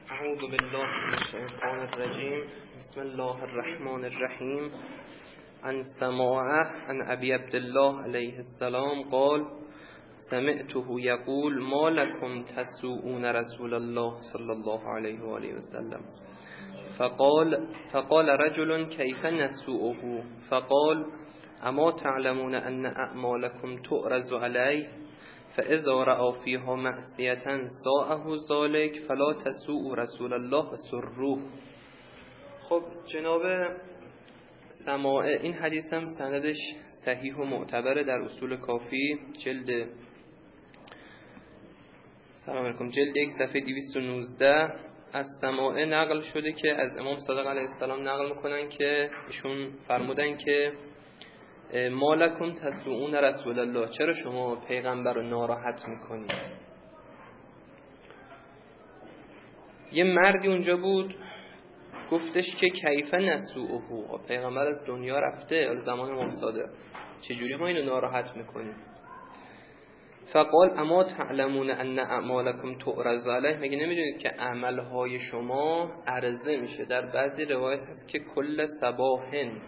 اعوذ بالله من الشیطان الرجیم. بسم الله الرحمن الرحیم. عن سماعه عن ابی عبدالله علیه السلام قال سمعته یقول ما لكم تسوءون رسول الله صلی الله علیه و آله و سلم فقال رجل كيف نسوءه فقال اما تعلمون ان اعمالكم تعرض عليه فاذا رأى فيها معصية ساءه ذلك فلا تسوءوا رسول الله وسروه. خب جناب سماعه، این حدیث هم سندش صحیح و معتبره. در اصول کافی جلد سلام علیکم جلد 1 صفحه 219 از سماعه نقل شده که از امام صادق علیه السلام نقل میکنن که ایشون فرمودن که ما لکم تسوءون رسول الله، چرا شما پیغمبر رو ناراحت میکنید؟ یه مردی اونجا بود گفتش که کیف نسوءه، پیغمبر از دنیا رفته، حالا زمان امام صادق، چجوری ما اینو ناراحت میکنیم؟ فقال اما تعلمون ان اعمالکم تعرض علیه، مگه نمیدونید که عملهای شما عرضه میشه؟ در بعضی روایت هست که کل صباحن،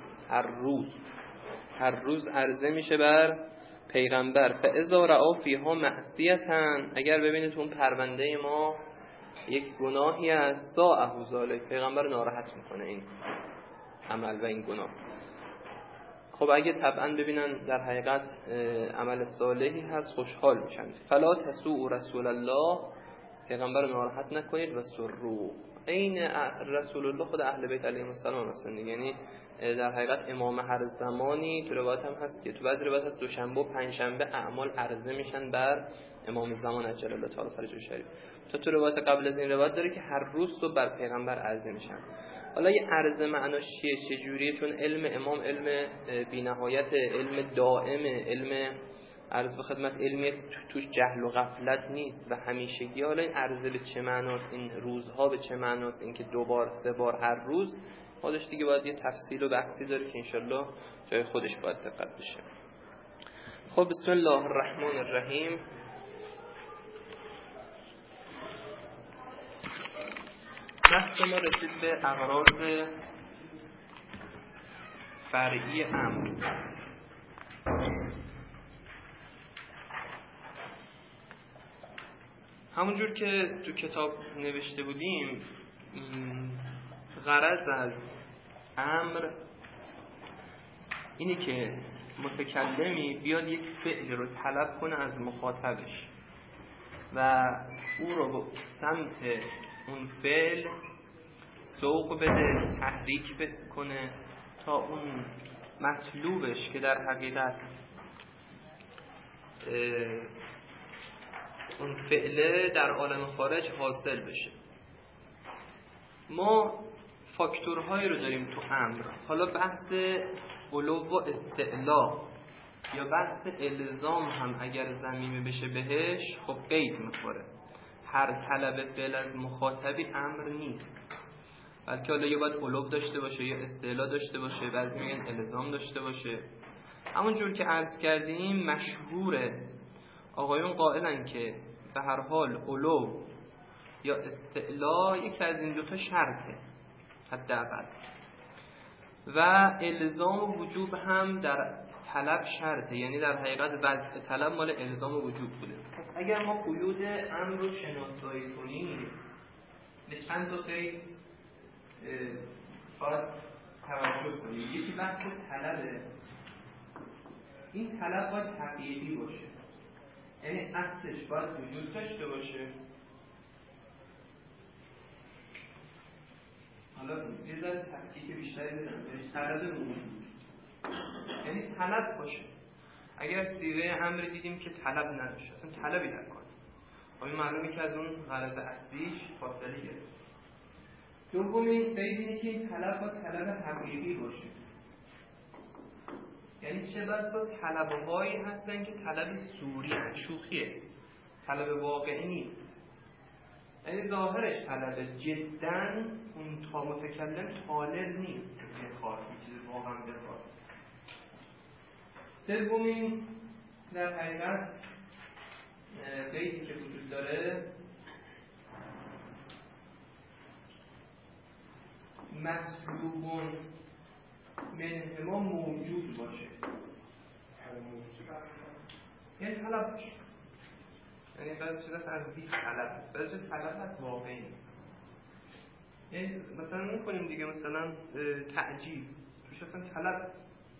هر روز عرضه میشه بر پیغمبر. فاذا رأى فیها معصیة، اگر ببینید اون پرونده ما یک گناهی است، ساءه ذلک، پیغمبر ناراحت میکنه این عمل و این گناه. خب اگه طبعا ببینن در حقیقت عمل صالحی هست خوشحال میشن. فلا تسوء رسول الله، پیغمبر ناراحت نکنید. و سرو، این رسول الله خود اهل بیت علیهم السلام هستن، یعنی در حقیقت امام هر زمانی. تو روایت هم هست که تو بعضی روایت هست دوشنبه و پنجشنبه اعمال عرضه میشن بر امام زمان عجل الله تعالی فرجه شریف. تو روایت قبل از این روایت داره که هر روز تو بر پیغمبر عرضه میشن. حالا یه عرضه معناش چیه، چجوریه؟ چون علم امام علم بی‌نهایت، علم دائم، علم عرض به خدمت، علمی توش جهل و غفلت نیست و همیشگی. حالا این عرضه به چه معناست، این روزها به چه معناست، این که 2 بار 3 بار هر روز، خودش دیگه باید یه تفصیل و بحثی داره که انشالله جای خودش باید دقت بشه. خب بسم الله الرحمن الرحیم. بحث ما رسید به اغراض فرعی امر. همونجور که تو کتاب نوشته بودیم، غرض از امر اینی که متکلمی بیاد یک فعل رو طلب کنه از مخاطبش و او رو به سمت اون فعل سوق بده، تحریک بکنه تا اون مطلوبش که در حقیقت اون فعله در عالم خارج حاصل بشه. ما فاکتورهایی رو داریم تو امر. حالا بحث علو و استعلا یا بحث الزام هم اگر ضمیمه بشه بهش، خب قید میخوره. هر طلب فعل از مخاطبی امر نیست، بلکه حالا یا باید علو داشته باشه یا استعلا داشته باشه، بعضی میگن الزام داشته باشه. همونجور که عرض کردیم مشهوره، آقایون قائلن که به هر حال علو یا استعلا یکی از این دوتا شرطه حداقل، و الزام و وجوب هم در طلب شرطه، یعنی در حقیقت وضع طلب مال الزام و وجوب بوده. اگر ما قیود امر رو شناسایی کنیم به چند تا قید باید توجه کنیم. یکی بحث طلبه. این طلب باید حقیقی باشه، یعنی اصلش باید وجود داشته باشه. حالا یه ذره تفکیک بیشتری بدم بهش، طلب وجود یعنی طلب باشه. اگر صیغه امر دیدیم که طلب نداشته، اصلا طلبی نکنه، خب این معلومه که از اون غرض اصلیش فاصله گرفت. دومین قید اینه که این طلب باید طلب حقیقی باشه، یعنی چه بسا طلب‌هایی هستن که طلب صوری هست، شوخیه، طلب واقعی نیست، یعنی ظاهرش طلب، جداً اون تا متکلم طالب نیست که بخواد یه چیز واقعا بخواد. سومین در حقیقت قیدی که وجود داره مطلوب منهما موجود باشه، یعنی طلب باشه. یعنی بعضی چیزا فرضی طلب، بعضی طلب هست واقعی. یعنی مثلا می‌کنیم دیگه، مثلا تعجیل توش اصلا طلب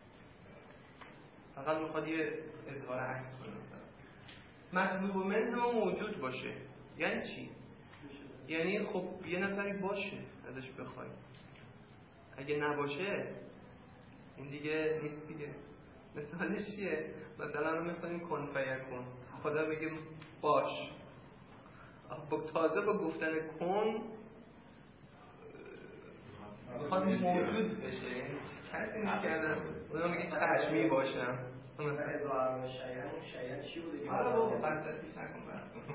فقط میخواد یه اظهار عکس کنه. مطلوب منهما موجود باشه یعنی چی؟ یعنی خب یه نفری باشه ازش بخوای، اگه نباشه این دیگه نیست دیگه. مثالش چیه؟ مثلا رو میخواییم کن فیکون، خدا بگه باش، تازه با گفتن کن میخواد موجود بشه، کسی میکردن اونا میگه چشمی باشم مثلا ازاره شیعن چی بوده؟ آره بابا فلسفیش نکن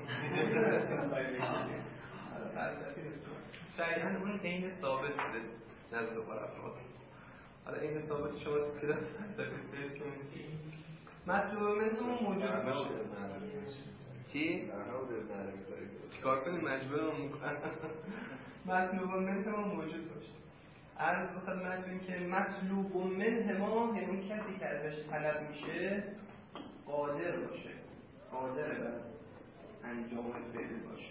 شیعن اون عین ثابت بوده نزد قرآن. حالا این ثابت شما که در فلسفه مطلوب منه موجود باشه. چی؟ چیکار کنیم؟ مجبورم میکنم مطلوب منه موجود باشه. عرض به خدمتتون که مطلوب منهما یعنی اون کسی که ازش طلب میشه قادر باشه، قادر بر انجام فعل باشه.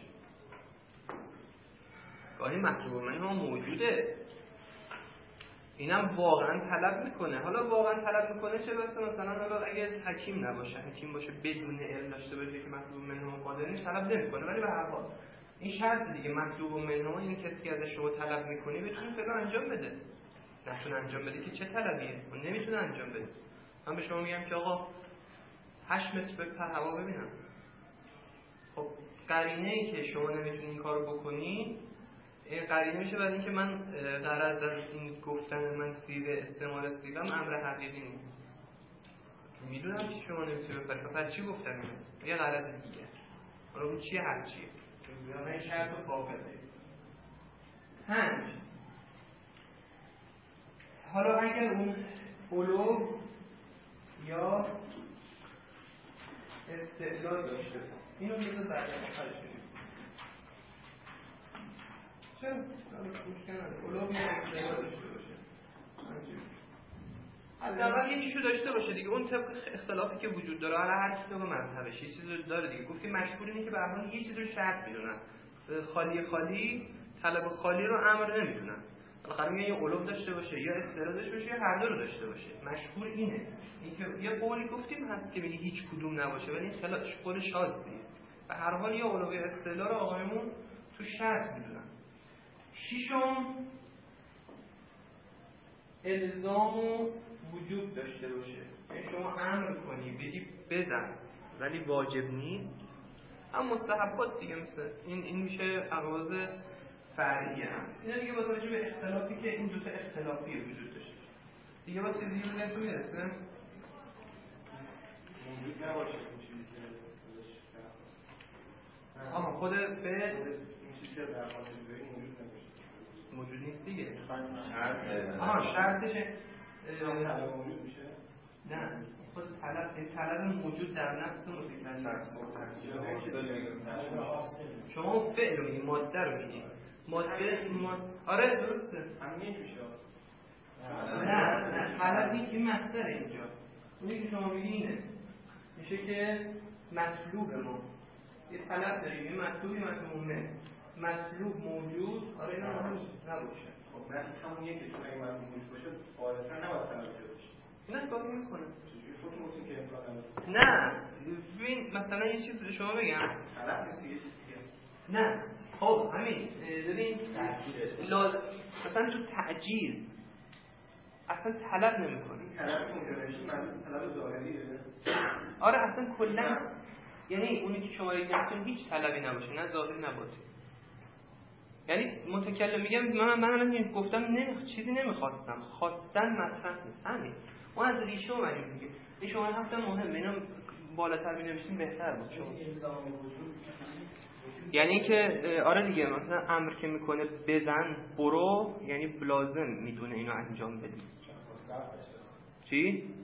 گاهی مطلوب منهما موجوده، اینم واقعا طلب میکنه. حالا واقعا طلب میکنه چه بسته مثلا حالا اگه حکیم نباشه، حکیم باشه بدون علم داشته باشه که مطلوب منهما قادر نیست، طلب نمیکنه. ولی به هر حال این شرط دیگه، مطلوب منهما این کسی که ازش شما طلب میکنی بتونه فعلا انجام بده. نتونه انجام بده که چه طلبیه؟ اون نمیتونه انجام بده. من به شما میگم که آقا 8 متر بپر هوا ببینم. خب قرینه ای که شما نمیتونی این کارو بکنی، این قرینه میشه برای اینکه من غرض از این گفتن من صیغه استعمال صیغه امر حقیقی نیست. میدونم که شما نمیتونی بپری، پس چی گفتم اینو؟ یه غرض دیگه. حالا اون چیه؟ هر چیه. یا این شرط و قابله. 5 حالا اگر اون علو یا استعلا داشته اینو میگه در آخرش کنیم. چرا؟ مشکل نداره. علو یا استعلا داشته باشه. حداقل یکیشو داشته باشه دیگه. اون طبق اختلافی که وجود داره، حالا هر کی طبق مذهبش یه چیزی داره دیگه. گفتیم مشهور اینه که به هر حال یه چیزی رو شرط میدونن. خالی طلب خالی رو امر نمیدونن. بالاخره میگه یه علو داشته باشه یا استعلا داشته باشه یا هر دو رو داشته باشه. مشهور اینه. اینکه یه قولی گفتیم هست که میگه هیچ کدوم نباشه، ولی این خلاف قول شاذیه. به هر حال یا علو یا استعلا رو آقایمون تو شرط میدونن. 6 الزام و وجوب داشته باشه. یعنی شما امر کنی بگی بزن ولی واجب نیست. هم مستحبات دیگه، مثل این میشه اغراض فرعیه. هم اینا دیگه با توجه به اختلافی که این دو تا اختلافی وجود داشته دیگه با چیزی رو نتون میرسه موجود نباشه. این چیزی که خود فعل چیزی که در حال موجود نیست دیگه. شرطشه موجود میشه؟ نه، خود طلب موجود در نفس متکلم. شما فعل رو میگی، ماده رو میگی. آره درسته. همین میشه. نه طلب نیست، این مصدر اینجا. اونی که شما میگی اینه. میشه که مطلوب ما یه طلب داریم، یه مطلوبی مطلوب موجود. آره اینا نباشه. خب نه همون یکی که این مطلوب موجود باشه غالبا نباید طلب باشه. نه کاری میکنه. چجوری خودمون که امکان نه ببین مثلا یه چیز به شما بگم طلب نیست، یه چیز دیگه. نه خب همین ببین مثلا تو تعجیل اصلا طلب نمیکنه. طلب کنگرشی معنی طلب ظاهریه. آره اصلا کلا یعنی اونی که شما میگین هیچ طلبی نباشه، نه ظاهری نه باطنی. یعنی متکلم میگم من گفتم چیزی نمیخواستم، خواستن مطرح نیست. همین اون از ریشه اومدیم دیگه. این شما هفتم مهمه، اینو بالاتر بنویسیم بهتر بود. شما یعنی که آره دیگه مثلا امر که میکنه بزن برو، یعنی لازم میدونه اینو انجام بده. چی؟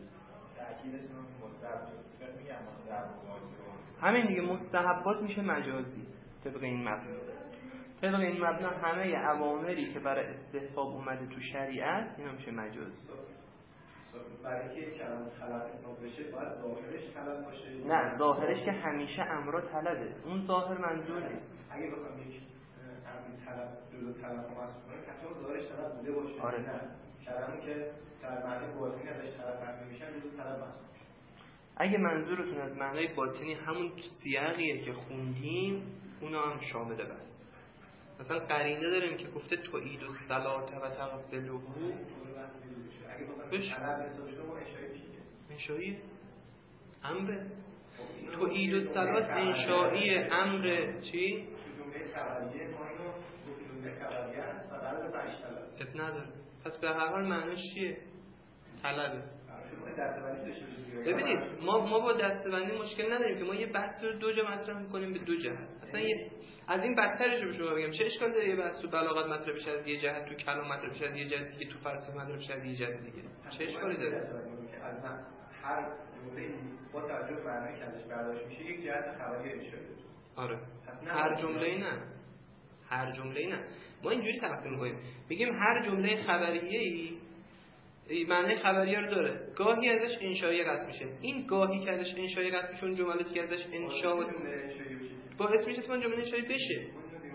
همین دیگه مستحبات میشه مجازی طبق این مفهوم. طبق این مبنا همه اوامری که برای استحباب اومده تو شریعت اینا میشه مجاز. برای که کلام طلب حساب بشه باید ظاهرش طلب باشه؟ نه، ظاهرش که همیشه امر طلبه، اون ظاهر منظور نیست. اگه بخوام یک امر طلب جزء طلب رو محسوب کنم حتما ظاهرش طلب بوده باشه. آره. نه کلامی که در معنی باطنی ازش طلب فهمیده میشه جزء طلب محسوب میشه. اگه منظورتون از معنای باطنی همون سیاقیه که خوندیم اونا هم شامل بس. مثلا قرینه داریم که گفته توعید الصلاه و تغسلوه. اگه بخوام طلب حساب بشه ما انشایی امر توعید الصلاه انشایی امر چی؟ جمله خبریه ما اینو جمله خبریه است و قرار به پنج طلب. اب نداره. پس به هر حال معناش چیه؟ طلبه. ببینید ما با دسته‌بندی مشکل نداریم که ما یه بحث رو دو جا مطرح می‌کنیم به دو جهت. اصلا از این بدترش رو به شما بگم چه اشکال داره یه بحث رو بلاغت مطرح بشه از یه جهت، تو کلام مطرح بشه از یه جهت دیگه، تو فلسفه مطرح بشه از یه جهت دیگه؟ چه اشکالی داره؟ از هر جمله با توجه به معنی که ازش برداشت میشه یک جهت خبری انشایی داره. آره. هر جمله نه. هر جمله نه. ما اینجوری تقسیم می‌کنیم. میگیم هر جمله خبریه‌ای معنی خبریه رو داره. گاهی ازش انشایی قطع میشه. این گاهی که ازش انشایی قطع میشه اون جملاتی که ازش انشا باعث میشه که جمله انشایی بشه.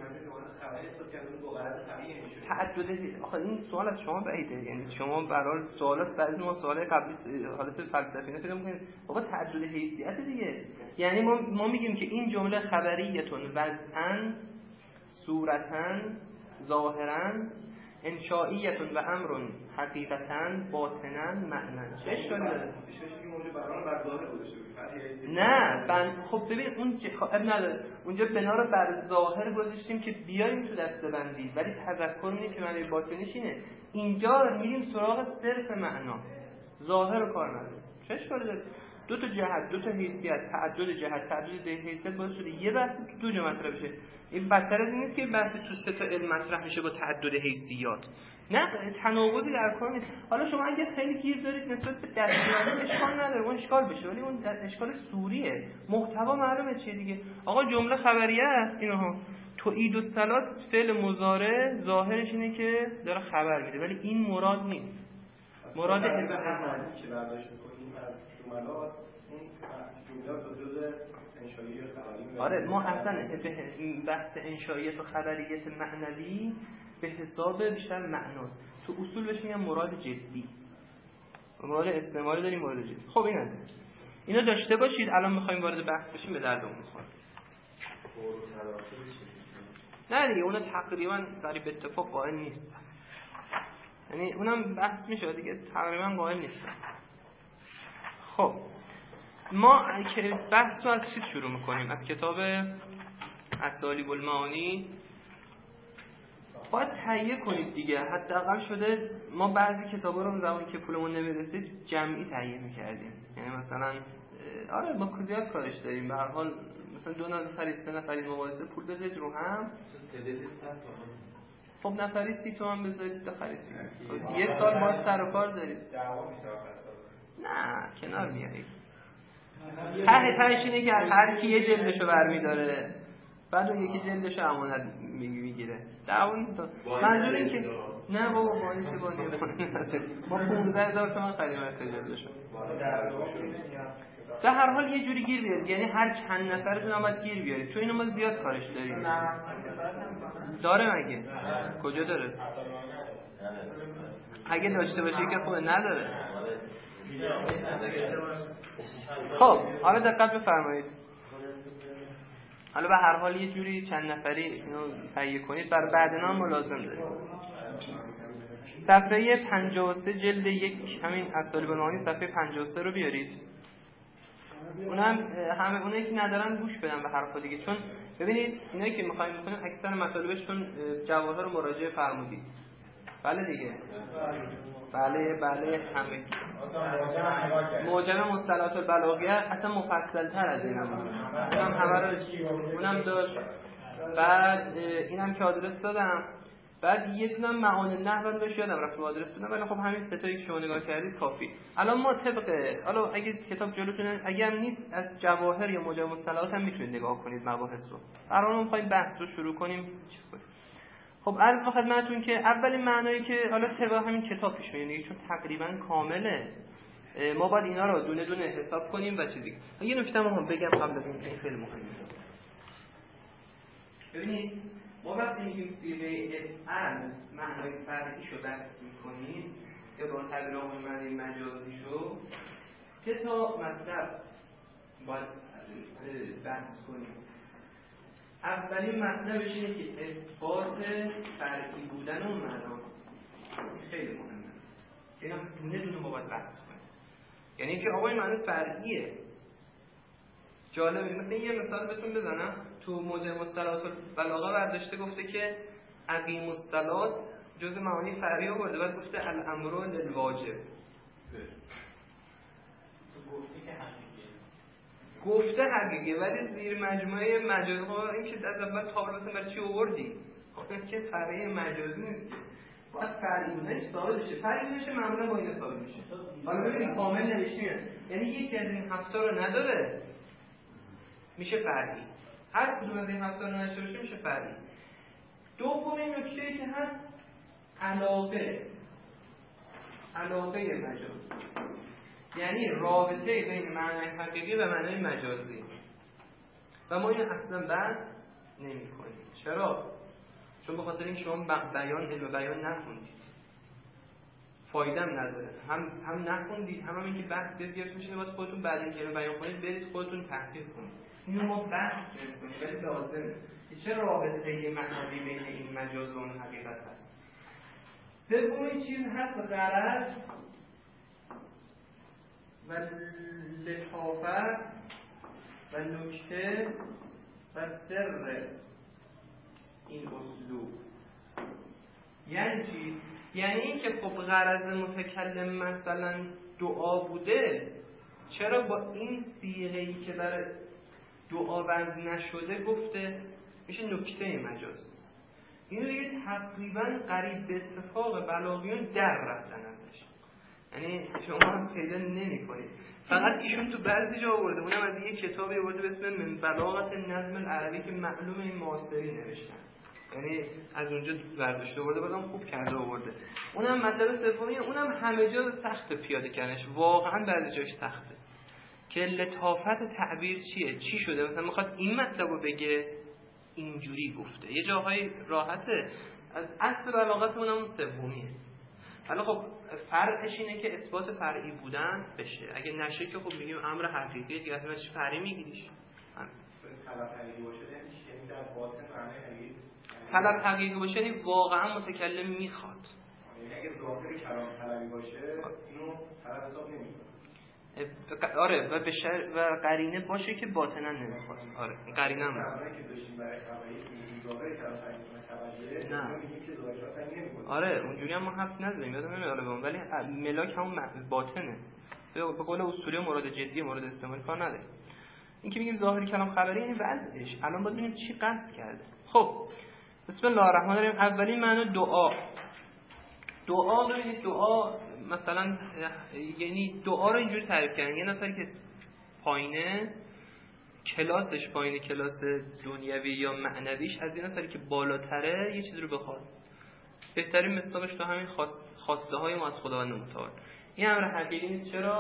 تعدد آخه این سوال از شما بعیده، یعنی شما برای سوالات بعضی ما سوال قبلی حالت فلسفی نه پیدا می‌کنید. آقا تعدد حیثیت دیگه. یعنی ما میگیم که این جمله خبریتون وضعاً صورتاً ظاهراً انشائیتون و امرون حقیقتاً باطناً معناً. چه اشکالی داره؟ نه خب ببین اون نداره. اونجا بنا رو بر ظاهر گذاشتیم که بیاریم تو دسته‌بندی، ولی تذکر می‌کنیم که معنی باطنیش اینه. اینجا میریم سراغ صرف معنا، ظاهر رو کار نداره. چه اشکالی داره؟ دو تا جهت، دو تا حیثیت، تعدد جهت، تعدد حیثیت باعث شده یه بحث تو دو جا مطرح بشه. این بدتر از این نیست که بحث تو سه تا علم مطرح میشه با تعدد حیثیات. نه تناقضی در کار نیست. حالا شما اگه خیلی گیر دارید نسبت به دسته‌بندی اشکال نداره، اون اشکال بشه، ولی اون اشکال سوریه. محتوا معلومه چیه دیگه. آقا جمله خبریه است اینها. توعید الصلاه فعل مضارع ظاهرش اینه که داره خبر میده، ولی این مراد نیست. مراد که برداشت می‌کنیم از جملات اون جملات جزء انشایی خبری. آره ما اصلا بحث انشاییت و خبریت معنوی به حساب بیشتر معناست. تو اصول بهش میگن مراد جدی. مراد استعمالی داریم، مراد جدی. خب اینو داشته باشید. الان می‌خوایم وارد بحث بشیم، به دردمون می‌خوره. نه دیگه اون تقریبا در اتفاق قائل نیست. یعنی اونم بحث میشه دیگه، تقریبا قائل نیست. خب ما که بحث رو از چی شروع میکنیم؟ از کتاب اسالیب المعانی. باید تهیه کنید دیگه. حداقل شده ما بعضی کتابا رو زمانی که پولمون نمیرسید جمعی تهیه میکردیم. یعنی مثلا آره ما زیاد کارش داریم. به هر حال مثلا 2 نفر 3 نفر مباحثه پول بذارید رو هم. خب نفری 30 تومن بذارید بخرید. یه سال باز سر و کار دارید. نه کنار میایید. تهش اینه که هر کی یه جلدشو برمی‌داره، بعد اون یکی جلدشو امانت میگیره. منظور این که نه بابا بانیش ما 15000 تومان خریدیم از جلدشو. در هر حال یه جوری گیر بیارید، یعنی هر چند نفرتون هم باید گیر بیارید، چون اینو ما زیاد کارش داریم. داره مگه؟ کجا داره؟ اگه داشته باشه که خوبه، نداره. خب حالا دقت بفرمایید. حالا به هر حال یه جوری چند نفری اینو تهیه کنید، برای بعدنا هم لازم داریم. صفحه 53 جلد 1 همین اسالیب المعانی صفحه 53 رو بیارید. اونم همه اونایی که ندارن گوش بدن به حرفا دیگه، چون ببینید اینایی که می‌خوایم بکنیم اکثر مطالبشون جواهر رو مراجعه فرمودید. بله دیگه. بله همه. معجم مصطلحات البلاغیه اصلا مفصل‌تر از اینم. اونم همه رو اونم داشت. بعد اینم که آدرس دادم. بعد یه دونه معانی نحو رو بهش یادم رفت آدرس دادم، ولی خب همین سه تایی که شما نگاه کردید کافی. الان ما طبق حالا اگه کتاب جلوتونه، اگه هم نیست از جواهر یا معجم مصطلحات هم میتونید نگاه کنید مباحث رو. الان ما می‌خوایم بحث رو شروع کنیم. چیز کنیم. خب عرض خدمتتون که اولین معنایی که حالا طبق همین کتاب پیش میاد، چون تقریبا کامله، ما باید اینا رو دونه دونه حساب کنیم و چیزی. یه نکته هم بگم قبل از این خیلی مهمه. ببینید ما وقتی میگیم صیغه افعل معنای فرعیشو بحث میکنیم یا با تعبیر عمومی معنی مجازیشو، سه تا مطلب باید بحث کنیم. اولین مطلبش اینه که اثبات فرعی بودن اون معنا خیلی مهمه. اینا دونه دونه ما باید بحث کنیم. یعنی اینکه آقا این معنی فرعیه. جالبه، مثلا یه مثال بهتون بزنم. تو موضوع مصطلحات البلاغه برداشته گفته که اقیم الصلات جزء معانی فرعی آورده، بعد گفته الامر للواجب. گفته حقیقیه ولی زیر مجموعه مجازی. ها این که از اول تابلو مثلا برای چی آوردی؟ خب که فرعی مجازی نیست، باید فرعی بودنش ثابت بشه. فرعی بشه معمولا با این ثابت میشه. حالا ببینید کامل نوشته، یعنی یکی از این هفته رو نداره میشه فرعی، هر کدوم از این هفته رو نداشته باشه میشه فرعی. دومین نکته‌ای که هست علاقه مجاز، یعنی رابطه بین معنای حقیقی و معنای مجازی، و ما اینو اصلا بحث نمی‌کنیم. چرا؟ چون به خاطر اینکه شما علم بیان نخوندید، فایده هم نداره. هم نخوندید، هم اینکه بحث بگیرش میشه، باید خودتون بعد اینکه علم بیان کنید برید خودتون تحقیق کنید. اینو ما بحث نمی‌کنیم ولی لازمه که چه رابطه معنوی بین این مجاز و اون حقیقت هست. سومین چیز هست غرض و لطافت و نکته و سر این اسلوب. یعنی چی؟ یعنی این که خب غرض متکلم مثلا دعا بوده، چرا با این صیغه‌ای که برای دعا وضع نشده گفته میشه نکته مجاز. این رو دیگه تقریبا قریب به اتفاق بلاغیون در رفتن ازش، یعنی شما هم پیدا نمی کنید. فقط ایشون تو بعضی جا آورده، اونم از یه کتابی آورده به اسم من بلاغت نظم العربی که معلوم این معاصری نوشتن، یعنی از اونجا برداشته آورده، بازم خوب کرده آورده. اونم مطلب سومی، اونم همه جا سخت پیاده کردنش، واقعا بعضی جاش سخته که لطافت تعبیر چی شده. مثلا میخواد این مطلب رو بگه اینجوری گفته، یه جاهای راحته. از اصل بلاغتمون اون سومیه. حالا خب فرقش اینه که اثبات فرعی بودن بشه، اگه نشه که خب میگیم امر حقیقی دیگه، اصلا چه فرعی میگیریش. طلب حقیقی باشه یعنی در باطن معنی حقیقی، طلب حقیقی باشه یعنی واقعا متکلم میخواد. یعنی اگه ظاهر کلام طلبی باشه اینو طلب حساب نمیکنه. آره و قرینه باشه که باطنا نمیخواد. آره قرینه هم که داشتیم برای خبری ظاهر کلام توجه نه میگیم که ظاهرات نمیکنه. آره اونجوری هم ما حرف نزدیم، یادم نمیاد ولی ملاک همون باطنه. به قول اصولی مورد جدی مورد استعمال کار نداره. این که میگیم ظاهر کلام خبری یعنی وضعش. الان باید ببینیم چی قصد کرده. خب بسم الله الرحمن الرحیم. اولین معنی دعا ببینید، دعا مثلا یعنی دعا رو اینجوری تعریف کردن، یه نفری که پایینه کلاسش پایینه، کلاس دنیوی یا معنویش، از یه نفری که بالاتره یه چیزی رو بخواد. بهترین مثالش تو همین خواسته های ما از خداوند متعال. این امر حقیقی نیست. چرا؟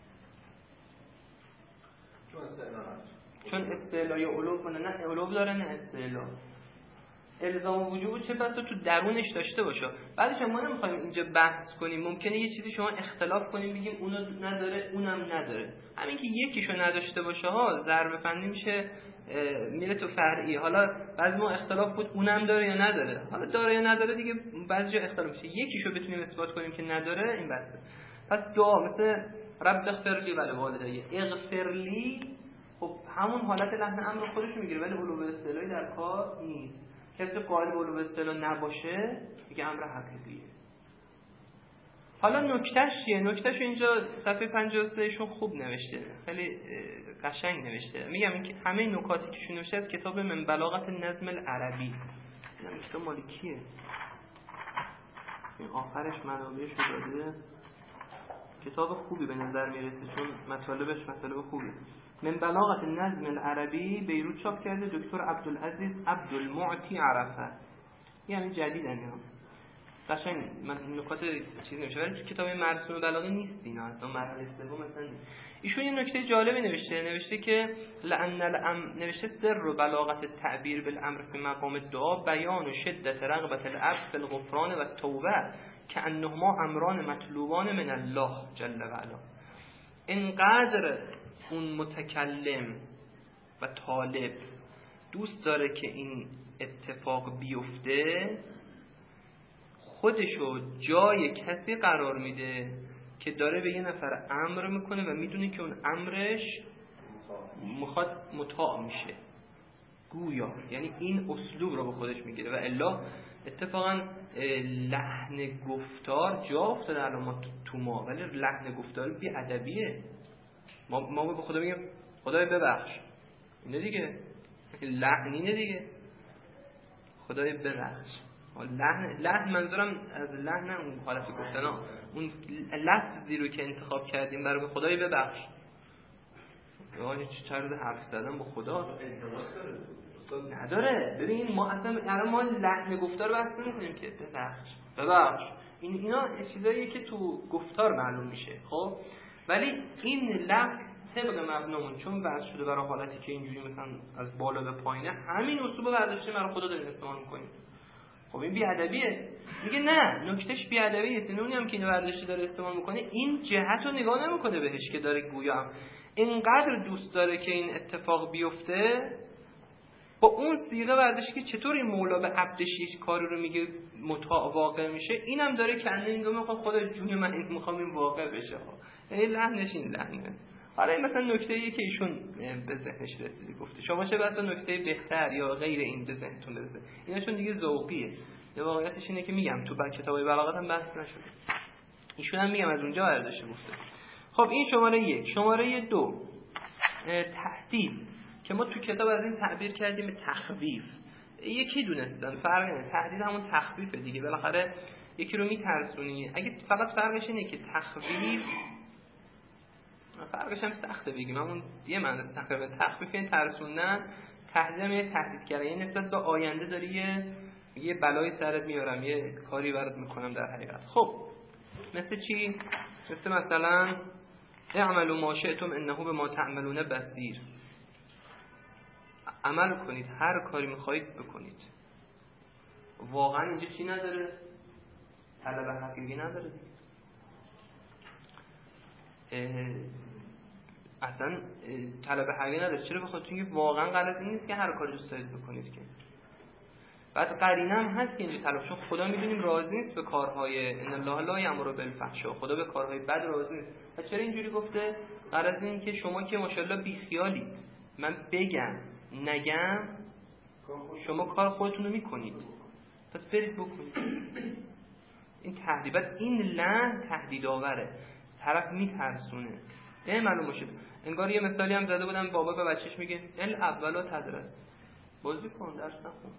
چون استعلای علو نه علو داره نه استعلا. الزام وجوب چه بسا تو درونش داشته باشه. بعدش ما نمیخوایم اینجا بحث کنیم، ممکنه یه چیزی شما اختلاف کنیم بگیم اونو نداره اونم نداره. همین که یکیشو نداشته باشه ها ضرب فنی میشه میره تو فرعی. حالا بعضی ما اختلاف بود اونم داره یا نداره، حالا داره یا نداره دیگه بعضی جا اختلاف میشه، یکیشو بتونیم اثبات کنیم که نداره این بسه. پس دعا مثل رب اغفر لی و لوالدی، اغفر لی خب همون حالت لحن امر خودش میگیره ولی علو اصطلاحی در کار نیست. کسی قائل به علو اصطلاح نباشه میگه امر حقیقیه. حالا نکتهش چیه؟ نکتهش اینجا صفحه 53 شون خوب نوشته، خیلی قشنگ نوشته. میگم این که همه نکاتی که شون نوشته از کتاب من بلاغت نظم العربی. این کتاب مال کیه؟ این آخرش منابعش رو داده. کتاب خوبی به نظر میرسه چون مطالبش مطالب خوبی. من بلاغت نظم العربی بیروت چاپ کرده دکتر عبدالعزیز عبدالمعطی عرفه. همین جدیدن اینا. قشنگ من نکات چیزی نمیشه ولی تو کتاب مرسوم بلاغه نیست اینا، اصلا مرحله سوم مثلا نیست. ایشون یه نکته جالبی نوشته که نوشته سر و بلاغت التعبیر بالامر فی مقام دعا بیان و شدت رغبت العبد فی الغفران و التوبه کأنهما امران مطلوبان من الله جل و علا. اینقدر اون متکلم و طالب دوست داره که این اتفاق بیفته، خودشو جای کسی قرار میده که داره به یه نفر امر میکنه و میدونه که اون امرش میخواد مطاع میشه گویا، یعنی این اسلوب رو به خودش میگیره. و الا اتفاقا لحن گفتار جا افتاده الان ما تو ما، ولی لحن گفتار بی ادبیه. ما به خدا میگیم خدای ببخش، اینه دیگه، لحن اینه دیگه، خدای ببخش. لحن منظورم از لحن اون حالت گفتن ها، اون لفظی رو که انتخاب کردیم برای خدای ببخش، یعنی چه روز حرف زدن با خدا نداره. ببین ما اصلا ما لحن گفتار بحث نمی‌کنیم که ببخش اینا چیزاییه که تو گفتار معلوم میشه. خب ولی این لفظ طبق مبنامون چون وضع شده برای حالتی که اینجوری مثلا از بالا به پایینه، همین اسلوب برداشته برای خدا داریم استفاده می‌کنیم. خب این بی‌ادبیه. میگه نه، نکتهش بی‌ادبیه. اونی هم که اینو برداشته داره استفاده می‌کنه این جهت رو نگاه نمی‌کنه بهش که داره گویا اینقدر دوست داره که این اتفاق بیفته، با اون صیغه برداشته که چطور این مولا به عبدش یک کاری رو میگه مطاع واقع میشه، اینم داره که اندازه میگه میخوام خدا جون من این میخوام این واقع بشه. یعنی لحنش این لحنه. حالا این مثلا نکته‌ایه که ایشون به ذهنش رسیده گفته، شما چه مثلا نکته بهتر یا غیر این به ذهنتون برسه، ایناشون دیگه ذوقیه. یا واقعیتش اینه که میگم تو کتابای بلاغت هم بحث نشده، ایشون هم میگم از اونجا برداشته گفته. خب این شماره 1. شماره 2 تهدید که ما تو کتاب از این تعبیر کردیم تخویف. یکی دونستن فرق نه، تهدید همون تخویفه دیگه، بالاخره یکی رو میترسونی. اگه فقط فرقش اینه که تخویف فرقش هم سخته بگیم، همون یه معنی تقریبا تخویف این ترسوندن، تهدید هم یه تهدید کردن، یه نسبت به آینده داری یه بلایی سرت میارم، یه کاری برات میکنم در حقیقت. خب مثل چی؟ مثلا اعملوا ما شئتم انه بما تعملون بصیر. عمل کنید، هر کاری میخواید بکنید. واقعا اینجا چی نداره؟ طلب حقیقی نداره. اصلا طلب حقیقی نداره. چرا؟ بخاطر اینکه واقعا غلط این نیست که هر کاری دوست دارید بکنید که. بعد قرینه هم هست که اینجا طلب، چون خدا میدونیم راضی نیست به کارهای ان الله لا یأمر بالفحشاء، خدا به کارهای بد راضی نیست. پس چرا اینجوری گفته؟ غرض این که شما که ماشاءالله بیخیالید، من بگم نگم شما کار خودتون رو میکنید، پس برید بکنید. این تهدیدات، این لعن تهدید آوره، طرف میترسونه. معلوم باشه. انگار یه مثالی هم زده بودم، بابا به بچهش میگه الاولا تدرس، بازی کن، درس نخون.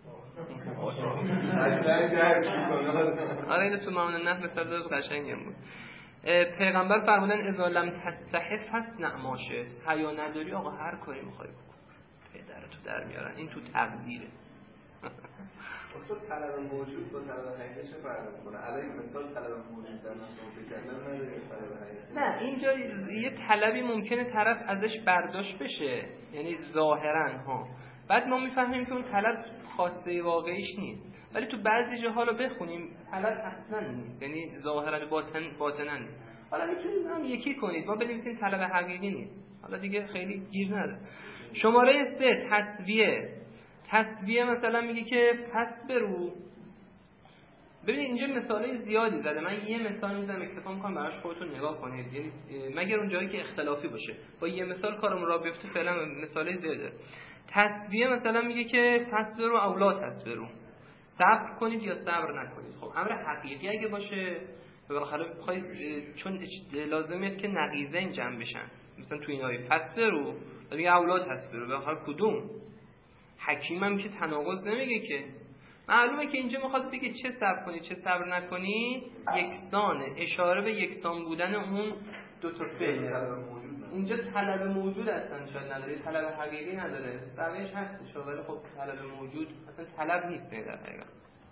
آره اینو تو معانی نه مثال داد قشنگی بود. پیغمبر فرمودن اذا لم تستحف فاصنع ما شئت. حیا نداری آقا هر کاری میخوای بکن، پدرتو در میارن. این تو تقدیره. اصلا طلب موجود با طلب حقیقی چه فرق میکنه؟ الان مثال طلب موجود در نصوص کردن نداره طلب حقیقی. نه اینجا یه طلبی ممکنه طرف ازش برداشت بشه، یعنی ظاهرا ها، بعد ما میفهمیم که اون طلب خواسته واقعیش نیست، ولی تو بعضی جاها رو بخونیم طلب اصلا نیست، یعنی ظاهرا باطنا نیست. حالا میتونید هم یکی کنید، ما بنویسیم طلب حقیقی نیست، حالا دیگه خیلی گیر نداره. شماره 3 تصویه مثلا میگه که پس برو. ببینید اینجا مثالای زیادی زده، من یه مثال میزنم اکتفا میکنم براش خودتون نگاه کنید، یعنی مگر اون جایی که اختلافی باشه با یه مثال کارم را بیفته. فعلا مثالای زیاده. تصویه مثلا میگه که پس برو اولاد پس برو، صبر کنید یا صبر نکنید. خب امر حقیقی اگه باشه بالاخره بخواید، چون لازمیه که نقیضین جمع بشن، مثلا تو این آیه پس برو میگه اولاد پس برو، بالاخره کدوم؟ حکیم هم که تناقض نمیگه که، معلومه که اینجا میخواد بگه چه صبر کنی چه صبر نکنی یکسانه، اشاره به یکسان بودن اون دو تا فعل. اینجا طلب موجود اصلا شاید نداره، طلب حقیقی نداره، بقیه‌اش هستش ولی خب طلب موجود اصلا طلب نیست در حقیقت.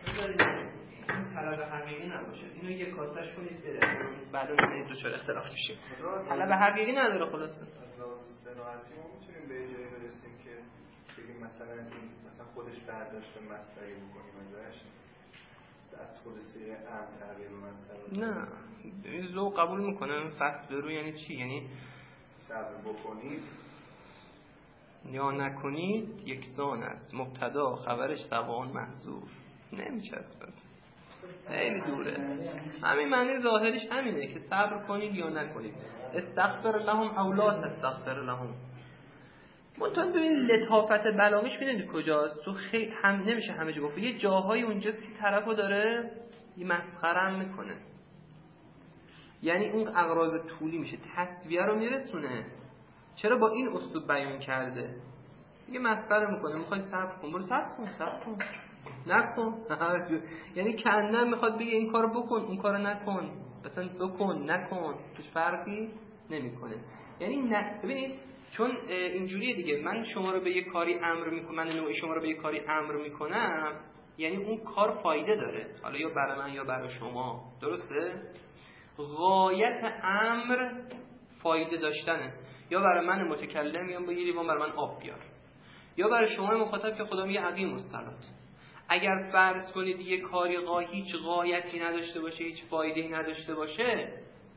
بذارید این طلب حقیقی نباشه. اینو یک کاسش کنید بره. بعدا این دوچار اختلاف میشه. طلب حقیقی نداره خلاصه. صناعتی ما میتونیم به جایی برسیم که بگیم مثلا خودش برداشت مصدری بکنیم ازش از خود سیره تغییر مصدر. نه این ذوق قبول میکنم. فصبرو یعنی چی؟ یعنی صبر بکنید یا نکنید یکسان است. مبتدا خبرش سواء محذوف نمیشه. خیلی دوره. همین معنی ظاهرش همینه که صبر کنید یا نکنید. استغفر لهم او لا تستغفر لهم. منتها ببین لطافت بلاغش میدونید کجاست؟ تو خیلی هم نمیشه همه جا گفت. یه جاهای اونجاست که طرفو داره یه مسخره هم میکنه. یعنی اون اغراض طولی میشه، تصویه رو میرسونه. چرا با این اسلوب بیان کرده؟ یه مسخره میکنه. میخوای صبر کن، برو صبر کن نکن. یعنی کأنه میخواد بگه این کارو بکن اون کارو نکن، مثلا بکن نکن، هیچ فرقی نمیکنه. یعنی نه ببینید چون اینجوریه دیگه، من شما رو به یه کاری امر میکنم، من نوعی شما رو به یه کاری امر میکنم، یعنی اون کار فایده داره، حالا یا برای من یا برای شما، درسته؟ غایت امر فایده داشتنه. یا برای من متکلم میگم با یه لیوان برای من آب بیار، یا برای شما مخاطب که خدا میگه عقیم الصلات. اگر فرض کنید یه کاری هیچ غایتی نداشته باشه، هیچ فایده‌ای نداشته باشه،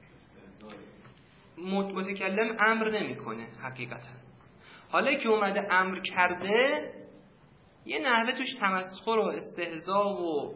متکلم امر نمیکنه حقیقتا. حالا که اومده امر کرده، یه نحوه توش تمسخر و استهزاء و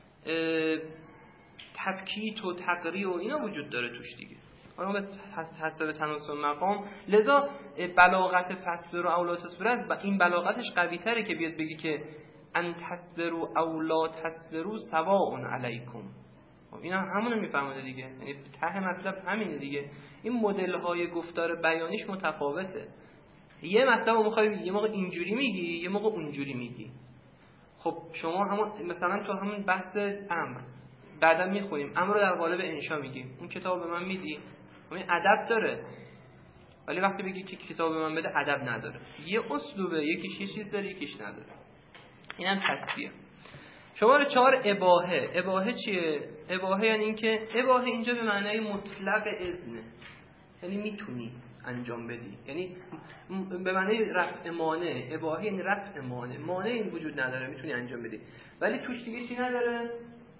تفکیک و تقریع و اینا وجود داره توش دیگه. حالا به حسب تناسب مقام، لذا بلاغت فصبر و اولاد تصبر و این بلاغتش قوی تره که بیاد بگی که ان تصبروا او لا تصبروا سواء علیکم. اینا همونو میفهمونه دیگه، یعنی ته مطلب همینه دیگه. این مدل های گفتار بیانیش متفاوته. یه مطلب رو میخوای یه موقع اینجوری میگی، یه موقع اونجوری میگی. خب شما همون مثلا تو همون بحث امر بعدا میخونیم، امر رو در قالب انشا میگیم، اون کتاب به من میدی، این ادب داره، ولی وقتی بگی که کتاب به من بده ادب نداره. یه اسلوبه، یکیش یه چیز داره یکیش نداره. اینم تصفیه. شماره 4 اباحه. اباحه چیه؟ اباحه یعنی این که اباحه اینجا به معنای مطلق اذنه، یعنی میتونی انجام بدی، یعنی به معنای رفع مانع. اباحه یعنی رفع مانع، مانع این وجود نداره، میتونی انجام بدی، ولی توش دیگه چی نداره؟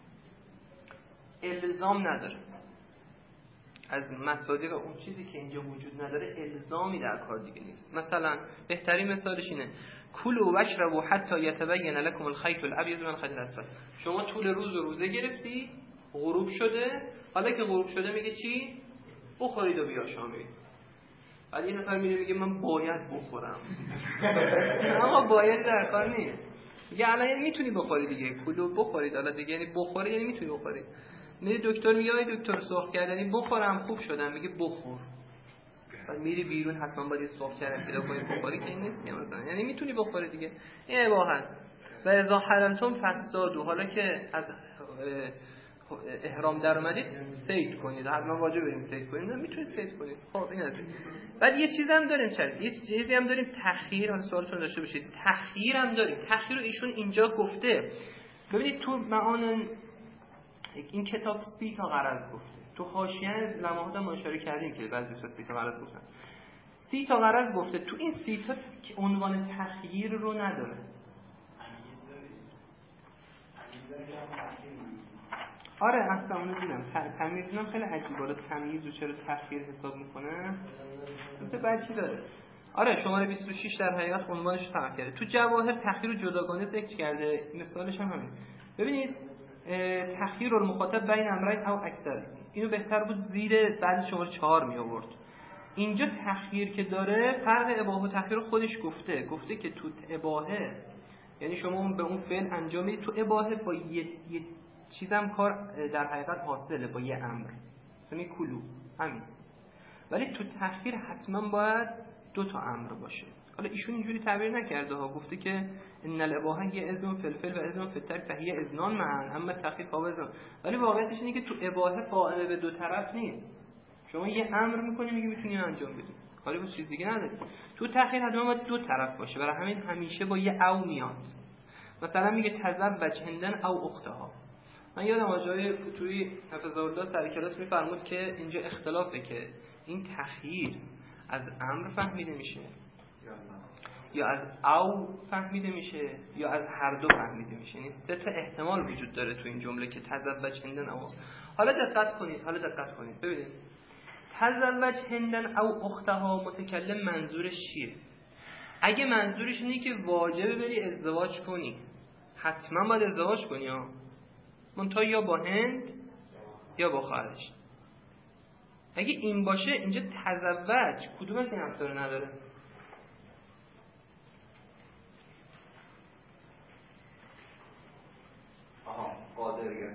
الزام نداره. از مصادیق اون چیزی که اینجا وجود نداره الزامی در کار دیگه نیست. مثلا بهترین مثالش اینه کلوا واشربوا حتی یتبین لكم الخيط الابيض من الخيط الاسود. شما طول روز و روزه گرفتی، غروب شده، حالا که غروب شده میگه چی؟ بخورید و بیاشامید. بعد یه نفر میره میگه من باید بخورم. آقا باید در کار نیست. میگه الان میتونی بخوری دیگه، کلوا بخورید، حالا دیگه یعنی بخوری یعنی میتونی بخوری. میری دکتر میگه آی دکتر سرخ کردنی بخورم خوب شدم، میگه بخور. بعد میری بیرون حتما باید سرخ کردن پیدا کنی بخوری که این نیست مثلا، یعنی میتونی بخوری دیگه. این اباحه. و اذا حللتم فصادوا، حالا که از احرام در اومدید صید کنید، حتما واجب بریم صید کنید، میتونید صید کنید. خب این است. بعد یه چیز هم داریم یه چیزی هم داریم تخییر. حالا سوالتون داشته باشید، تخییر هم داریم. تخییر رو ایشون اینجا گفته. ببینید تو معان این کتاب 30 تا غرض گفته. تو حاشیه لمحات ما اشاره کردیم که بعضی وقتا 30 تا غرض گفتن. 30 تا غرض گفته. تو این 30 تا عنوان تخییر رو نداره. آره اصلا اونو دیدم. تمیزم خیلی عجیبه. حالا تمیز رو چرا تخییر حساب میکنه؟ مثل بچی داره. آره شماره 26 در حقیقت عنوانش رو تعریف کرده. تو جواهر تخییر رو جداگانه ذکر کرده. مثالش هم همین. ببینید تخییر المخاطب بین امرین او اکثر، اینو بهتر بود زیر بعد شماره 4 می آورد. اینجا تخییر که داره فرق اباحه و تخییر خودش گفته که تو اباحه یعنی شما به اون فعل انجام میدید، تو اباحه با یه چیزم کار در حقیقت حاصله، با یه امر مثلا کلو همین، ولی تو تخییر حتما باید 2 تا امر باشه. حالا ایشون اینجوری تعبیر نکرده ها، گفته که ان الاباحه هی اذن فلفل و اذن فلتر فهی اذنان معا اما تخییر فاوزن، ولی واقعیتش اینه که تو اباحه قائم به 2 طرف نیست. شما یه امر میکنی میگی میتونی انجام بدی، کاری با چیز دیگه نداری. تو تخییر حتما باید 2 طرف باشه، برای همین همیشه با یه او میاد. مثلا میگه تزوج هندن او اختها. من یادم آقای فتوحی حفظه الله سر کلاس میفرمود که اینجا اختلافه که این تخییر از امر فهمیده میشه یا از او فهمیده میشه یا از هر دو فهمیده میشه. یعنی سه تا احتمال وجود داره تو این جمله که تزوج هندن او. حالا دقت کنید ببینید تزوج هندن او اختها متکلم منظورش چیه؟ اگه منظورش اینه که واجبه بری ازدواج کنی، حتما باید ازدواج کنی ها، منتها یا با هند یا با خواهرش. اگه این باشه اینجا تزوج کدوم از این افطار نداره؟ قادریه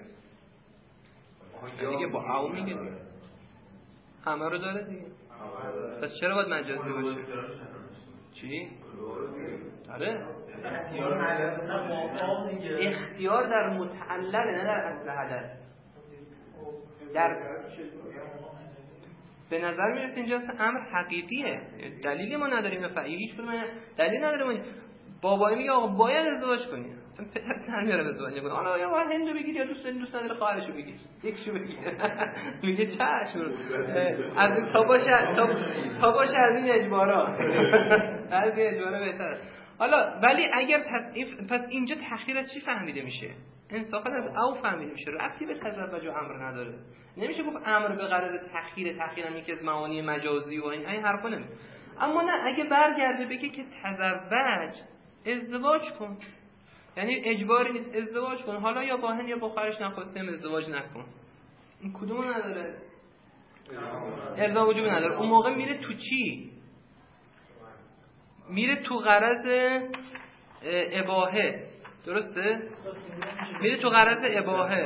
دیگه با او میگه دیگه همه رو داره دیگه. پس چرا باید مجازی باشه؟ چی؟ داره اختیار در متعلق نه در اصل حدث. به نظر میرسه اینجا امر حقیقیه، دلیلی ما نداریم، هیچ کدوم دلیل نداریم. بابایی میگه آقا باید ازدواج کنی، اصلا پدر نمیاره ازدواج کنی، حالا یا باید هندو بگیر یا دوست نداره خواهرشو بگیر، یکشو بگیر. میگه چشم از این تا باشه از این اجبارا از این اجبارا بهتره. حالا ولی اگر پس اینجا تخییر از چی فهمیده میشه؟ انصافا از او فهمیده میشه، ربطی به تزوج و امر نداره. نمیشه گفت امر به غرض تخییر هم یکی از معانی مجازی و این حرفا نمیشه. اما نه، اگه برگرده بگه که تزوج ازدواج کن، یعنی اجباری نیست ازدواج کن، حالا یا با هن یا با خواهرش نخواستیم ازدواج نکن، این کدومو نداره؟ ارضا وجوب نداره. اون موقع میره تو چی؟ میره تو غرض اباحه، درسته؟ میره تو غرض اباحه.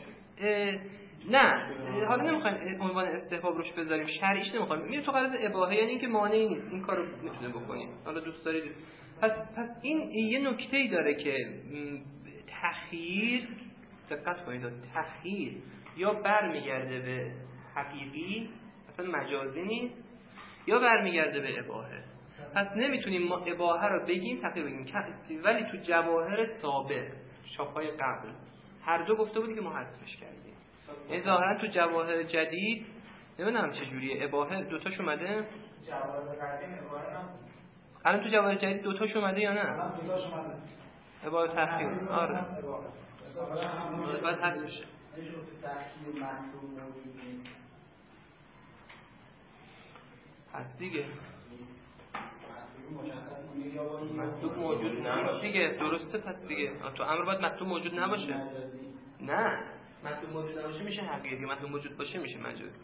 نه حالا نمیخوایم عنوان استحباب روش بذاریم، شرعیش نمیخوایم، میره تو غرض اباحه، یعنی اینکه مانعی نیست، این کارو میتونه بکنید، حالا دوست دارید. پس این یه نکته‌ای داره که تخییر، دقت کنید، تخییر یا برمیگرده به حقیقی اصلا مجازی نیست، یا برمیگرده به اباحه. پس نمیتونیم ما اباحه رو بگیم تخییر بگیم، ولی تو جواهر سابق شاخهای قبل هر دو گفته بودی که ما حذفش کردیم. این ظاهرا تو جواهر جدید نمیدونم چه جوریه، اباحه دوتاش اومده؟ جواهر قدیم اباحه الان تو جواهر جدید دوتاش اومده یا نه؟ الان دوتاش اومده. اباحه تخییر. آره بعد حذف میشه. تخییر مطلوب موجود نیست. پس دیگه مطلوب موجود نیست دیگه، درسته. پس دیگه تو امر باید مطلوب موجود نباشه. نه مطلوب موجود نباشه میشه حقیقی، مطلوب موجود باشه میشه مجازی.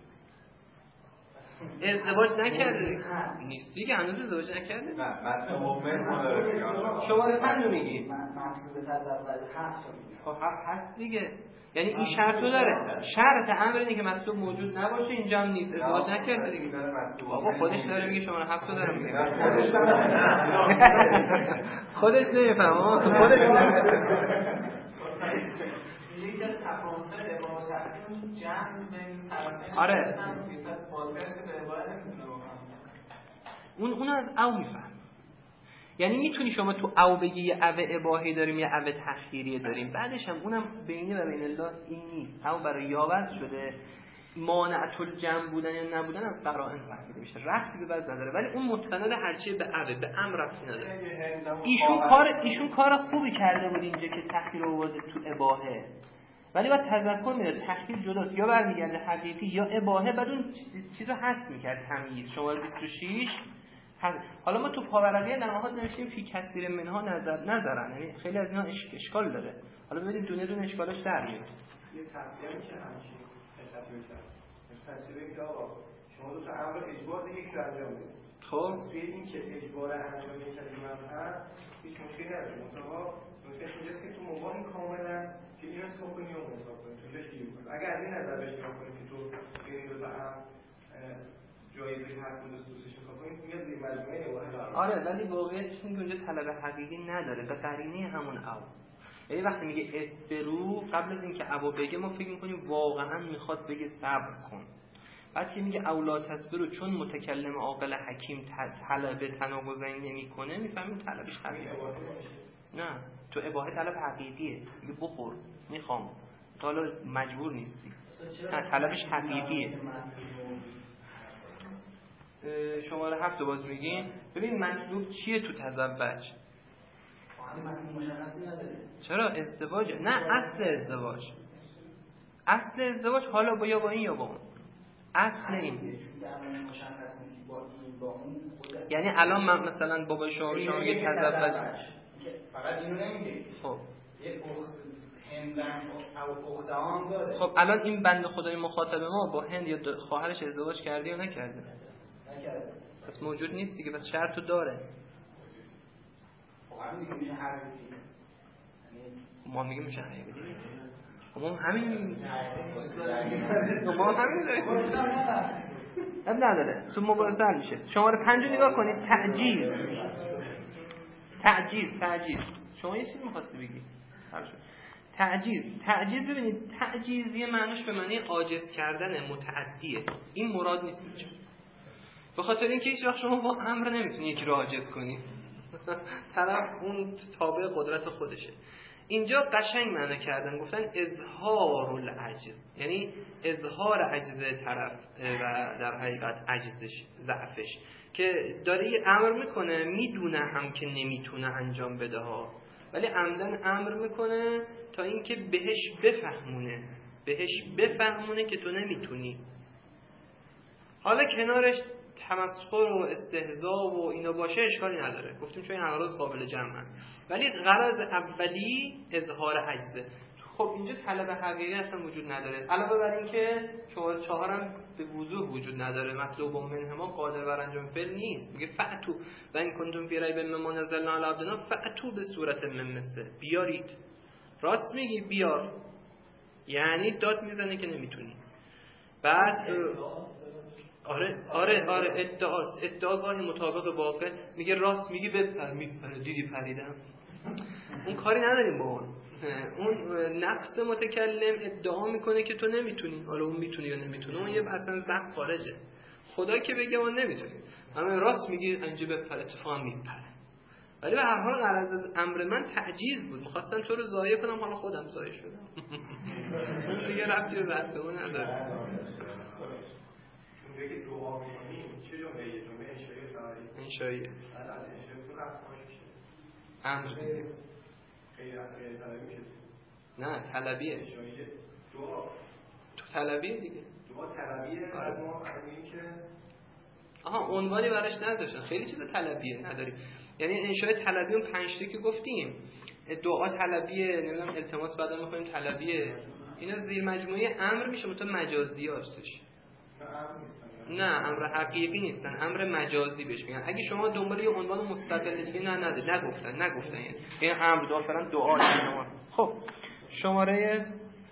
ازدواج نکرده نیست دیگه، هنوز ازدواج نکرده. نه مطلوب مومن ما داره. شماره چند رو میگی؟ مطلوب تزوج خب هست دیگه، یعنی این شرط رو داره. شرط امر اینه که مطلوب موجود نباشه، اینجا هم نیست، ازدواج نکرده دیگه. بابا خودش داره میگه، شماره 7 رو داره میگه. خودش نمیفهمه، خودش یک از تفاوت عبارت جمع بین طرفین. آره بازگشت به عبارت نمیتونه بکنه. اون از او میفهم. یعنی میتونی شما تو او بگی یه او اباحی داریم یه او تخییری داریم، بعدش هم اونم بینی و بین الله این نیست، او برای یاوز شده، مانعت الجمع بودن یا نبودن از قرائن فهمیده میشه، ربطی به بعد نداره. ولی اون مستند هرچی به او به امر ربطی نداره. ایشون کار خوبی کرده بود اینجا که تخییر رو آورده تو اباحه، ولی باید تذکر میده تخییر جداست، یا برمیگرده حقیقی یا اباحه، بعد اون چیزو حذف میکرد. تمییز شماره 26. حالا ما تو پاورقیه در واقع نوشتیم فی کثیر منها نظرن، یعنی خیلی از اینا اشکال داره. حالا ببینید دونه دونه اشکالش در میاد. یه تفسیر میشه همین خدمت میکنم. تفسیر که آقا شما دو تا امر اجبار دیگه یکی رو انجام بدید. خب توی این که اجبار انجام یک کلمه هست هیچ مشکلی نداره. منتها نکته اینجاست که تو مباح کاملا که اینو حساب کنی اون حساب کنی، تو چه جوری کنی. اگر از این نظر بهش نگاه کنی که تو این دو تا امر جایزش هر کدوم دوستش حساب کنی، میاد زیر مجموعه اباحه. آره ولی واقعیتش اینه که اونجا طلب حقیقی نداره، به قرینه همون او. یعنی وقتی میگه اصبرو، قبل از اینکه ابو بگه ما فکر می‌کنیم واقعا میخواد بگه صبر کن. بعد که میگه اولا تصبرو، چون متکلم عاقل حکیم طلب تناقض نمیکنه، میفهمیم طلبش حقیقیه. نه تو اباحه طلب حقیقیه، میگه بخور میخوام، تو حالا مجبور نیستی. نه طلبش حقیقیه. شماره 7 باز میگین. ببین مطلوب چیه تو تزوج؟ چرا ازدواج؟ نه اصل ازدواج. اصل ازدواج حالا با یا با این یا با اون. اصل این یعنی الان من مثلا بابا شما میگه تزوج فقط اینو نمیگه. خب یه هندن او اختهام داره. خب الان این بنده خدای مخاطب ما با هند یا خواهرش ازدواج کرده یا نکرده؟ نکرده. پس موجود نیست دیگه، پس شرطو داره. خب همین دیگه میشه حقیقی. ما میگیم میشه حقیقی. ما همین میگیم. ما همین داریم. اب نداره. تو مباحثه حل میشه. شماره 5 نگاه کنید. تعجیز. شما یه چیزی می‌خواستی بگی. تعجیز ببینید، تعجیز یه معنیش به معنی عاجز کردن متعدیه. این مراد نیست اینجا. به خاطر اینکه هیچ وقت شما با امر نمیتونی یکی رو عاجز کنی. طرف اون تابع قدرت خودشه. اینجا قشنگ معنی کردن، گفتن اظهار العجز، یعنی اظهار عجز طرف و در حقیقت عجزش، ضعفش، که داره یه امر میکنه میدونه هم که نمیتونه انجام بده ها، ولی عمدن امر میکنه تا اینکه بهش بفهمونه که تو نمیتونی. حالا کنارش تمسخر و استهزاء و اینا باشه اشکالی نداره، گفتیم چون این اغراض قابل جمعن، ولی غرض اولی اظهار عجزه. خب اینجا طلب حقیقی اصلا وجود نداره، علاوه بر این که شماره 4 هم به وضوح وجود نداره. مطلوب منهما قادر بر انجام فعل نیست. میگه فأتو و ان کنتم فی ریب مما نزلنا علی عبدنا فأتو به صورت من مثله، بیارید. راست میگی بیار، یعنی داد میزنه که نمیتونی. بعد آره ادعا گاهی مطابق واقع. میگه راست میگی بپر، میپره، دیدی پریدم. اون کاری نداریم با اون نفس متکلم ادعا میکنه که تو نمیتونی، حالا اون میتونی یا نمیتونه اون یه اصلا بحث خارجه. خدا که بگه ما نمیتونیم، اما راست میگی اینجا بپره، اتفاقا میپره. ولی به هر حال غرض از امر من تعجیز بود، میخواستم تو رو ضایع کنم، حالا خودم ضایع شدم. اون دیگه ربطی به بحثمون نداره. که دعا می‌کنیم چه جمله یه جمله انشایی از انشایی تو رفتاش میشه امر غیر طلبی میشه. نه طلبیه. انشایی دعا تو طلبیه دیگه. دعا طلبیه. بعد ما میگیم که عنوانی براش نداشتن، خیلی چیز طلبیه نداریم. یعنی انشای طلبی اون 5 تا که گفتیم، دعا طلبیه، نمیدونم التماس بعدا می‌کنیم طلبیه، اینا زیر مجموعه امر میشه، متأ مجازی هستش. نه امر حقیقی نیستن، امر مجازی بهش میگن. اگه شما دنبال یه عنوان مستقل دیگه نگفتن یعنی این امر دعا مثلا دعا نماز. خب شماره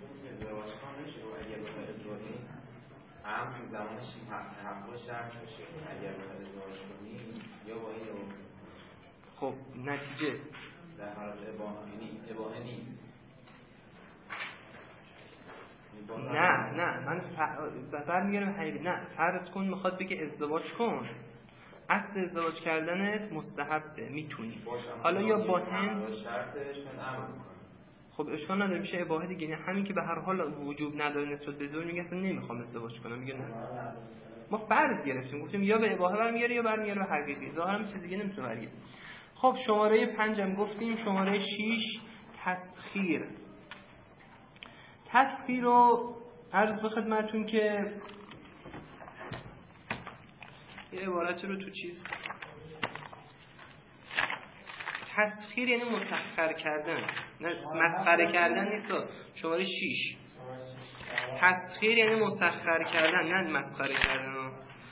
امر زمانش حق و شرط باشه، اگر بخواد ازدواج کنی یا با این خب نتیجه در حالت اباحه نیست. نه من برمیگردم حقیقی. نه فرض کن میخواد بگه ازدواج کن، اصل ازدواج کردنت مستحبه، میتونی. حالا یا با هند شرطش من امر میکنم، خب اشکال نداره، میشه اباحه دیگه. یعنی همین که به هر حال وجوب نداره نسبت به ازدواج، میگه اصلا نمیخوام ازدواج کنم، میگه نه. ما فرض گرفتیم گفتیم یا به اباحه برمیگره یا برمیگره به حقیقی، ظاهرا چیز دیگه نمیتونه برگرده. خب شماره 5 هم گفتیم. شماره 6 تسخیر رو عرض به خدمتتون که یه عبارتی رو تو چیز تسخیر یعنی مسخر کردن، نه مسخره کردن نیست. شماره 6 تسخیر یعنی مسخر کردن، نه مسخره کردن.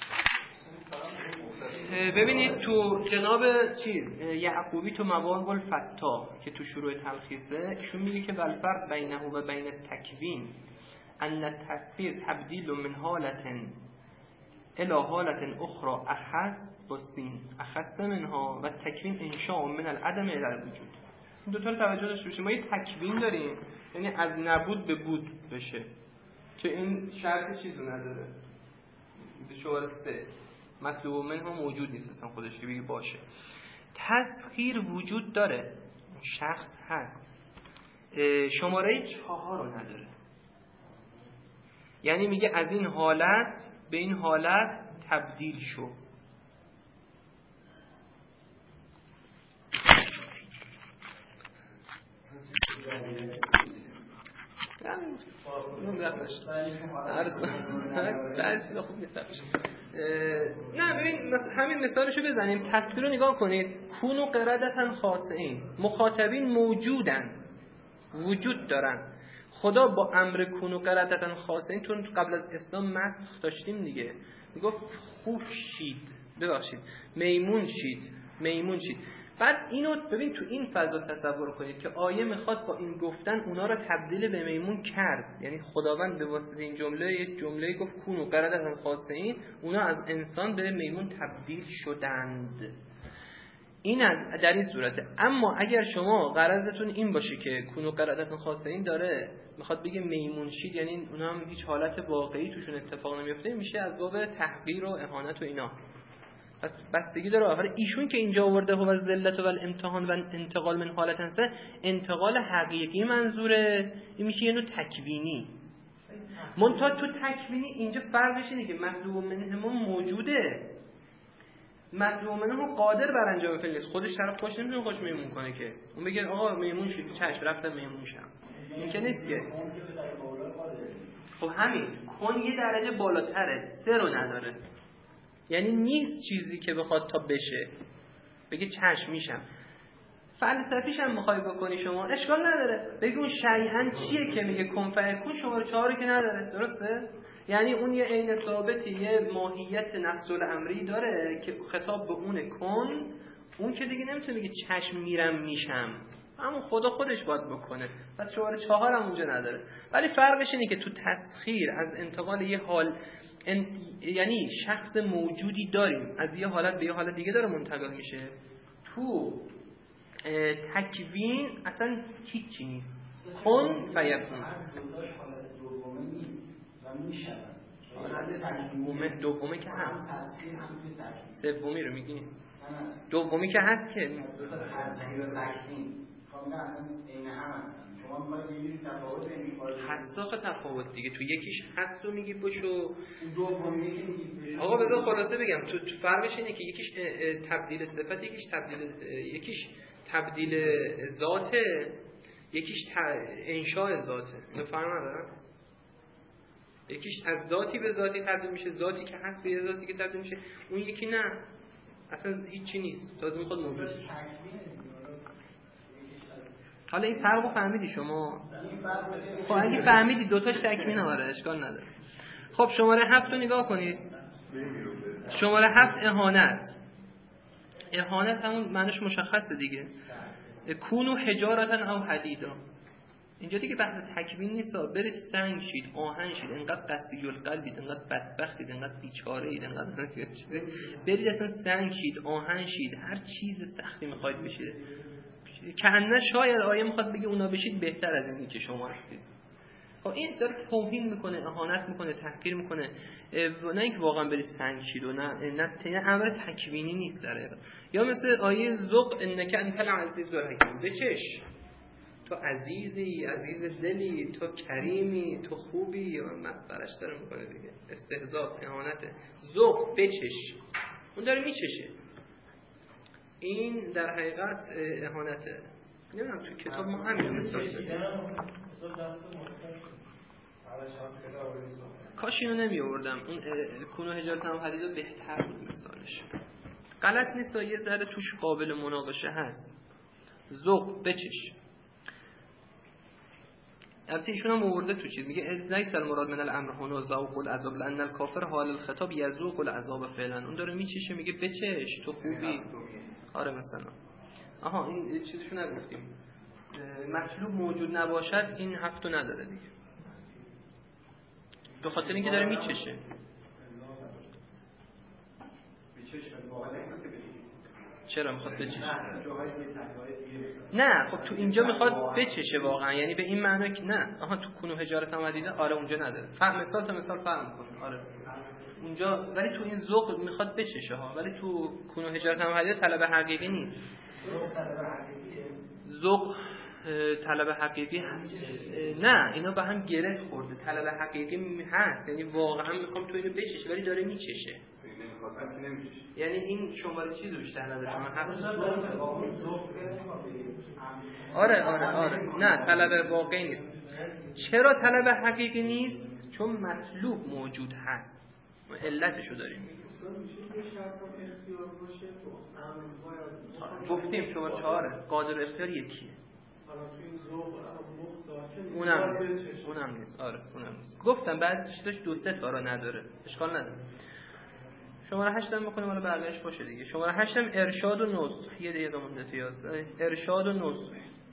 ببینید تو جناب یعقوبی تو موارد الفتا که تو شروع تلخیصه ایشون میگه که والفرق بینه و بین التکوین ان التسخیر تبدیل من حالت الى حالت اخرى اخص منها و تکوین انشاء من العدم الى الوجود. این دو تا رو توجه داشته باشید. ما یه تکوین داریم یعنی از نبود به بود بشه، که این شرط چیزو نداره. شماره 3 مطلوب منها موجود نیست اصلا خودش که بگی باشه. تسخیر وجود داره شخص هست، شماره 4 رو نداره. یعنی میگه از این حالت به این حالت تبدیل شو. نه ببین همین مثالشو بزنیم، تصویر رو نگاه کنید. کونو قردتن خاسئین، مخاطبین موجودن، وجود دارن. خدا با امر کونو قردتن خاسئین، تو قبل از اسلام مسخ داشتیم دیگه، میگفت خوش شید، ببخشید میمون شید. بعد اینو ببین تو این فضا تصور کنید که آیه میخواد با این گفتن اونا رو تبدیل به میمون کرد. یعنی خداوند به واسطه این جمله گفت کونو قردتن خاسئین، اونا از انسان به میمون تبدیل شدند. این در این صورته. اما اگر شما غرضتون این باشه که کونو قردتن خاسئین داره میخواد بگه میمون شید، یعنی اونا هم هیچ حالت واقعی توشون اتفاق نمیفته، میشه از باب تحقیر و اهانت و اینا. پس بستگی داره. حالا ایشون که اینجا آورده و ذلت و الامتحان و انتقال من حالت انسان، انتقال حقیقی منظوره، این میشه یه نوع تکوینی. منتها تو تکوینی اینجا فرقش اینه که مطلوب منهم موجوده، مطلوب منهم قادر بر انجام فعل نیست. خودش طرف خوش نمیتونه خوش میمون کنه که اون بگه آقا میمون شد، چشم رفتم میمون شم، این که نیست که. خب همین کن یه درجه بالاتره، 3 رو نداره. یعنی نیست چیزی که بخواد تا بشه بگه چشم میشم. فلسفیش هم میخوای بکنی شما اشکال نداره، بگی اون شیئا چیه که میگه کن فیکون، شماره 4 که نداره، درسته؟ یعنی اون یه عین ثابتی، یه ماهیت نفس الامری داره که خطاب به اون کن، اون که دیگه نمیتونه بگه چشم میرم میشم، همون خدا خودش باید بکنه. پس شماره 4 هم اونجا نداره. ولی فرقش اینه که تو تسخیر از انتقال یه حال یعنی شخص موجودی داریم از یه حالت به یه حالت دیگه داره منتقل میشه. تو تکوین اصلا هیچی نیست، کن فیکون. دومی که هست، سومی رو میگی؟ دومی که هست که حساخ تفاوت دیگه، تو یکیش هست و میگی بشو، آقا بذار خلاصه بگم، تو فرقش اینه که یکیش تبدیل صفت، یکیش تبدیل ذاته، یکیش انشاء ذاته. اینو فهم ندارم؟ یکیش از ذاتی به ذاتی تبدیل میشه، ذاتی که هست به ذاتی که تبدیل میشه، اون یکی نه، اصلا هیچی نیست، تازه میخواد موجود. حالا این فرقو فهمیدی شما؟ خب اگه فهمیدی دوتاش تکمیل آره اشکال نداره. خب شماره 7 رو نگاه کنید. شماره 7 اهانت همون معنیش مشخصه دیگه، کونو حجارتن او حدیدا. اینجا دیگه بحث تکوین نیست، برید سنگ شید، آهن شید، انقدر قسی القلبید، انقدر بدبختید، انقدر بیچاره اید، انقدر برید اصلا سنگ شید، آهن شید، هر چیز سختی میخواید بشید. که شاید آیه میخواد بگه اونا بشید بهتر از اینی که شما هستید. خب این داره توهین میکنه، اهانت میکنه، تحقیر میکنه. نه اینکه واقعا برید سنگ شید و نه امر تکوینی نیست داره. یا مثل آیه ذوق انک انت العزیز الحکیم، بچش تو عزیزی، عزیز دلی، تو کریمی، تو خوبی، مسخرهش داره میکنه دیگه، استهزاء، اهانته. ذوق بچش، اون داره میچشه، این در حقیقت اهانته. نمیدونم تو کتاب ما همین مثال داریم، کاش اینو نمی آوردم، اون کونو حجارت هم حدیدو بهتر بود مثالش. غلط نیست، یه ذره توش قابل مناقشه هست. ذوق بچش، البته ایشون هم آورده تو چیز میگه لیس المراد من الامر هنا ذوق العذاب لان الکافر حال الخطاب یذوق العذاب فعلا. اون داره میچشه، میگه بچش تو خوبی. آره مثلا آها این چیزشو نگفتیم، مطلوب موجود نباشد، این هفتو نداره دیگه، به خاطر اینکه داره میچشه. چرا میخواد بچشه؟ نه خب تو اینجا میخواد بچشه واقعا، یعنی به این معنی که نه آها تو کونو حجارت هم دیده، آره اونجا نداره، مثال تا مثال فهم کنه، آره اونجا، ولی تو این ذوق میخواد بچشه ها، ولی تو کونو حجارت هم دیده طلب حقیقی نیست. ذوق طلب حقیقی هست. نه اینا به هم گره خورده. طلب حقیقی هست، یعنی واقعا میخوام تو اینو بچشه ولی داره میچشه. نمیخواستم که نمیشه. یعنی این شماره چی دوشتر نداره شما حق. آره نه طلب واقعی نیست. چرا طلب حقیقی نیست؟ چون مطلوب موجود هست. ما علتشو داریم. گفتیم شماره 4 قادر اختیار یکیه. اونم نیست. آره اونم نیست. گفتم بعضیش داشت 2-3 تا را نداره. اشکال نداره. شماره 8 هم می‌خونیم حالا بعدش باشه دیگه. شماره 8 هم ارشاد و نصح. یه دقیقه مونده پیاز. ارشاد و نصح.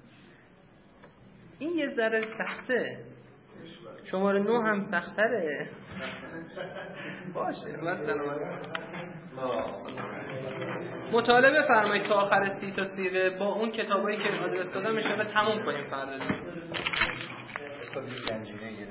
این یه ذره سخته. شماره 9 هم سخت‌تره. باشه مثلا مطالعه بفرمایید تا آخر 30 تا صیغه با اون کتابایی که آدرس دادم ان شاءالله تموم کنیم فردا.